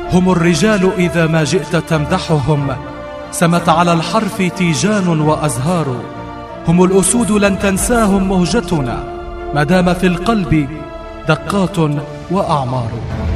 هم الرجال إذا ما جئت تمدحهم، سمت على الحرف تيجان وأزهار. هم الأسود لن تنساهم مهجتنا، ما دام في القلب دقات وأعمار.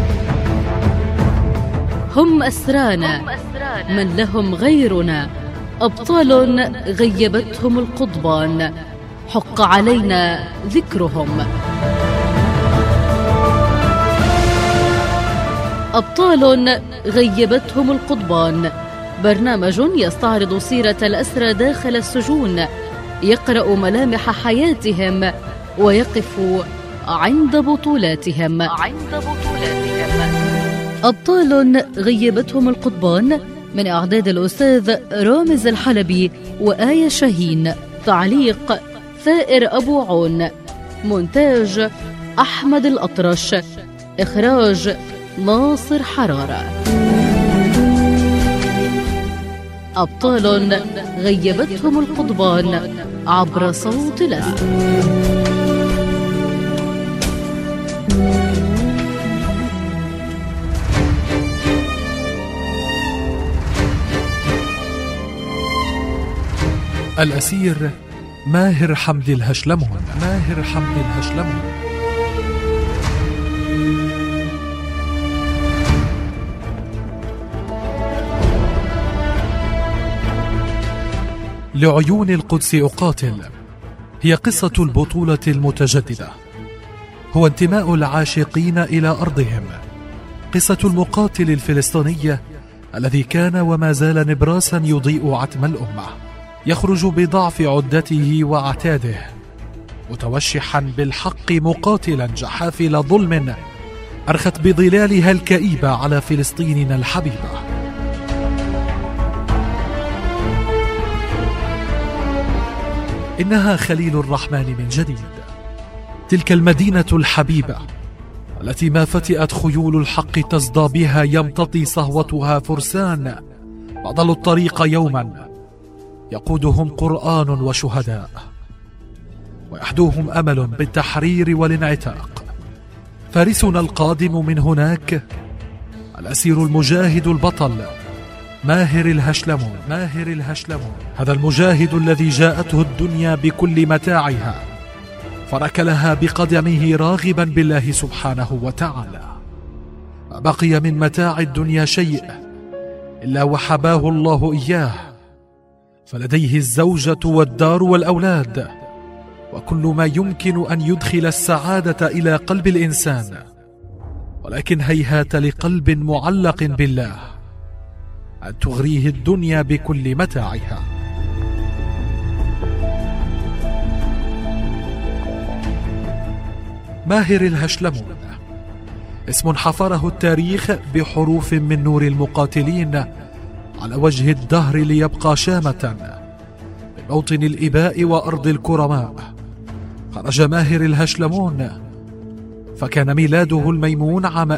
هم أسرانا من لهم غيرنا، أبطال غيبتهم القضبان، حق علينا ذكرهم. أبطال غيبتهم القضبان، برنامج يستعرض سيرة الأسرى داخل السجون، يقرأ ملامح حياتهم ويقف عند بطولاتهم. أبطال غيبتهم القضبان، من إعداد الأستاذ رامز الحلبي وآية شاهين، تعليق ثائر أبو عون، مونتاج أحمد الأطرش، إخراج ناصر حرارة. أبطال غيبتهم القضبان عبر صوت الأسد. الأسير ماهر حمدي الهشلمون. لعيون القدس أقاتل هي قصة البطولة المتجددة، هو انتماء العاشقين إلى أرضهم، قصة المقاتل الفلسطيني الذي كان وما زال نبراسا يضيء عتم الأمة، يخرج بضعف عدته وعتاده متوشحا بالحق، مقاتلا جحافل ظلم أرخت بظلالها الكئيبة على فلسطيننا الحبيبة. إنها خليل الرحمن من جديد، تلك المدينة الحبيبة التي ما فتئت خيول الحق تصدى بها، يمتطي صهوتها فرسان بطلوا الطريق يوما، يقودهم قرآن وشهداء، ويحدوهم أمل بالتحرير والانعتاق. فارسنا القادم من هناك الأسير المجاهد البطل ماهر الهشلمون. هذا المجاهد الذي جاءته الدنيا بكل متاعها، فركلها بقدمه راغبا بالله سبحانه وتعالى. ما بقي من متاع الدنيا شيء إلا وحباه الله إياه، فلديه الزوجة والدار والأولاد وكل ما يمكن أن يدخل السعادة إلى قلب الإنسان، ولكن هيهات لقلب معلق بالله أن تغريه الدنيا بكل متاعها. ماهر الهشلمون اسم حفره التاريخ بحروف من نور المقاتلين على وجه الدهر، ليبقى شامة من موطن الإباء وأرض الكرماء. خرج ماهر الهشلمون فكان ميلاده الميمون عام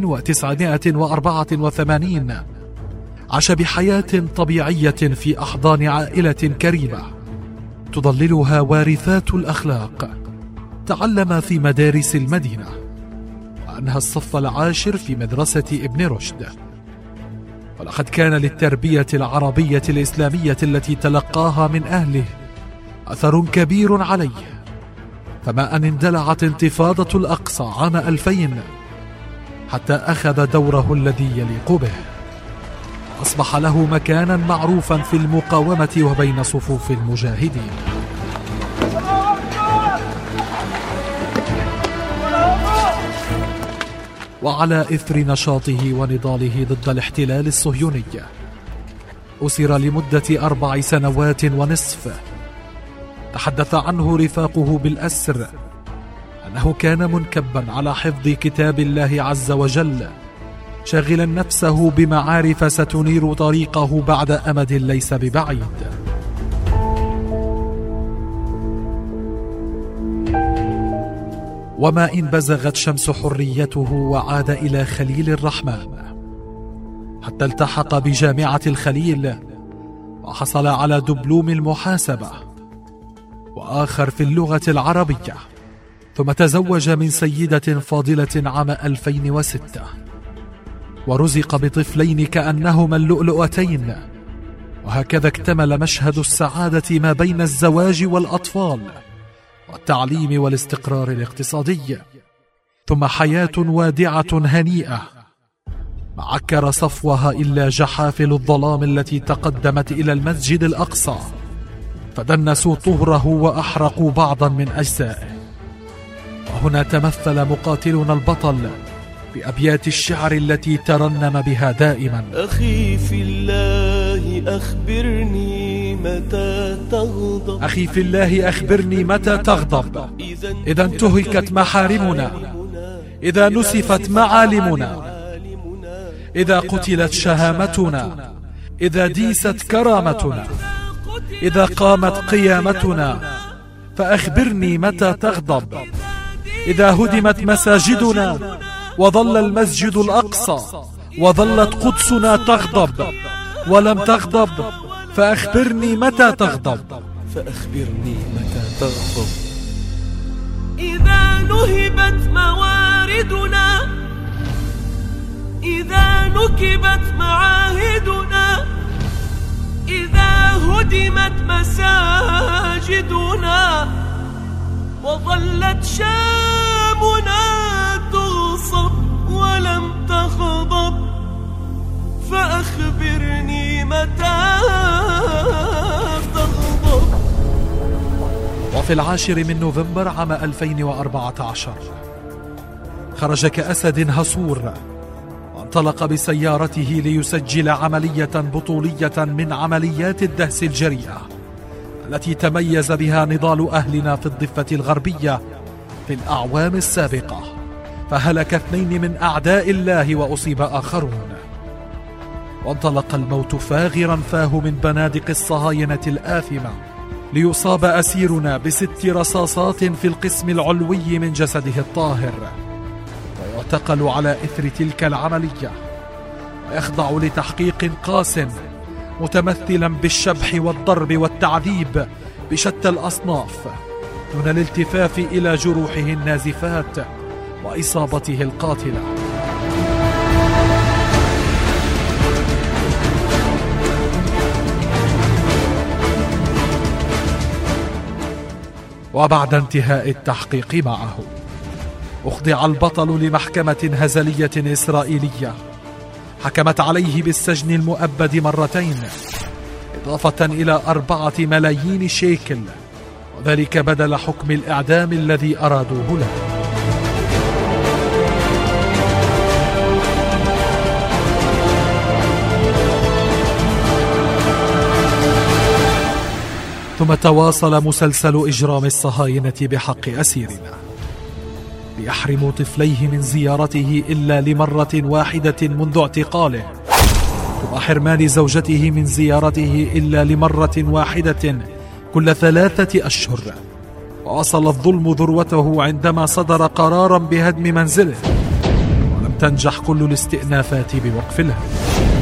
1984. عاش بحياة طبيعية في أحضان عائلة كريمة تضللها وارثات الأخلاق. تعلم في مدارس المدينة، وأنهى الصف العاشر في مدرسة ابن رشد. ولقد كان للتربية العربية الإسلامية التي تلقاها من أهله أثر كبير عليه، فما أن اندلعت انتفاضة الأقصى عام 2000 حتى أخذ دوره الذي يليق به، أصبح له مكانا معروفا في المقاومة وبين صفوف المجاهدين. وعلى إثر نشاطه ونضاله ضد الاحتلال الصهيوني أسر لمدة 4 سنوات ونصف. تحدث عنه رفاقه بالأسر أنه كان منكبا على حفظ كتاب الله عز وجل، شاغلا نفسه بمعارف ستنير طريقه بعد أمد ليس ببعيد. وما إن بزغت شمس حريته وعاد إلى خليل الرحمن، حتى التحق بجامعة الخليل وحصل على دبلوم المحاسبة وآخر في اللغة العربية، ثم تزوج من سيدة فاضلة عام 2006، ورزق بطفلين كأنهما اللؤلؤتين. وهكذا اكتمل مشهد السعادة ما بين الزواج والأطفال والتعليم والاستقرار الاقتصادي، ثم حياة وادعة هنيئة ما عكر صفوها إلا جحافل الظلام التي تقدمت إلى المسجد الأقصى فدنسوا طهره وأحرقوا بعضا من أجزائه. وهنا تمثل مقاتلنا البطل بأبيات الشعر التي ترنم بها دائما: أخي في الله أخبرني متى تغضب، أخي في الله أخبرني متى تغضب، إذا انتهكت محارمنا، إذا نسفت معالمنا، إذا قتلت شهامتنا، إذا ديست كرامتنا، إذا قامت قيامتنا، فأخبرني متى تغضب، إذا هدمت مساجدنا وظل المسجد الأقصى وظلت قدسنا تغضب ولم تغضب، فأخبرني متى تغضب، فأخبرني متى تغضب. إذا نهبت مواردنا، إذا نكبت معاهدنا، إذا هدمت مساجدنا وظلت شامنا تغصب ولم تغضب، فأخبرني متى تغضب. وفي 10 من نوفمبر عام 2014 خرج كأسد هصور وانطلق بسيارته ليسجل عملية بطولية من عمليات الدهس الجريئة التي تميز بها نضال أهلنا في الضفة الغربية في الأعوام السابقة، فهلك 2 من أعداء الله وأصيب آخرون. وانطلق الموت فاغرا فاه من بنادق الصهاينة الآثمة ليصاب أسيرنا ب6 رصاصات في القسم العلوي من جسده الطاهر، ويعتقل على إثر تلك العملية ويخضع لتحقيق قاس متمثلا بالشبح والضرب والتعذيب بشتى الأصناف دون الالتفاف إلى جروحه النازفات وإصابته القاتلة. وبعد انتهاء التحقيق معه أخضع البطل لمحكمة هزلية إسرائيلية حكمت عليه بالسجن المؤبد 2 مرات إضافة إلى 4 ملايين شيكل، وذلك بدل حكم الإعدام الذي أرادوه له. ثم تواصل مسلسل إجرام الصهاينة بحق أسيرنا ليحرموا طفليه من زيارته إلا لمرة واحدة منذ اعتقاله، ثم حرمان زوجته من زيارته إلا لمرة واحدة كل 3 أشهر. ووصل الظلم ذروته عندما صدر قرارا بهدم منزله، ولم تنجح كل الاستئنافات بوقف الهدم.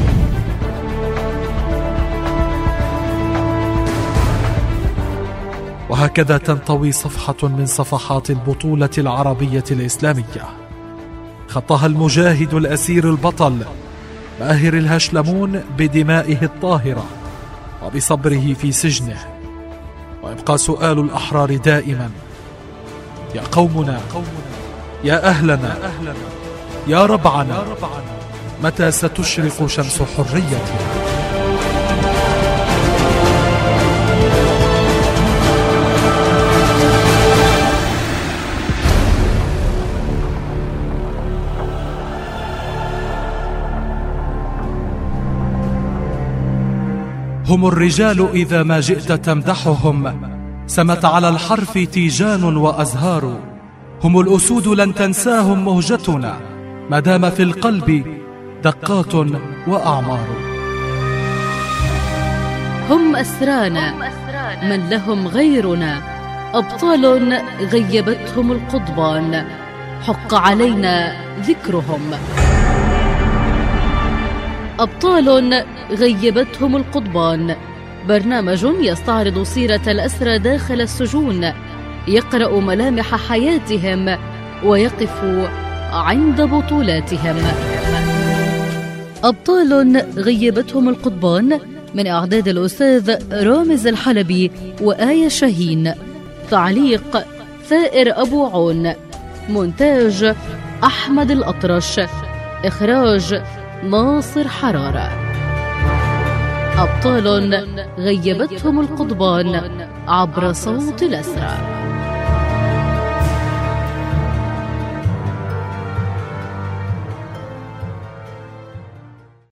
وهكذا تنطوي صفحة من صفحات البطولة العربية الإسلامية خطها المجاهد الأسير البطل ماهر الهشلمون بدمائه الطاهرة وبصبره في سجنه. ويبقى سؤال الأحرار دائما: يا قومنا، يا أهلنا، يا ربعنا، متى ستشرق شمس حريتنا؟ هم الرجال إذا ما جئت تمدحهم سمت على الحرف تيجان وأزهار. هم الأسود لن تنساهم مهجتنا ما دام في القلب دقات وأعمار. هم أسرانا من لهم غيرنا، أبطال غيبتهم القضبان، حق علينا ذكرهم. أبطال غيبتهم القضبان، برنامج يستعرض سيرة الأسرى داخل السجون، يقرأ ملامح حياتهم ويقف عند بطولاتهم. أبطال غيبتهم القضبان، من إعداد الأستاذ رامز الحلبي وآية شاهين، تعليق ثائر أبو عون، مونتاج أحمد الأطرش، إخراج ناصر حرارة. أبطال غيبتهم القضبان عبر صوت الأسرى.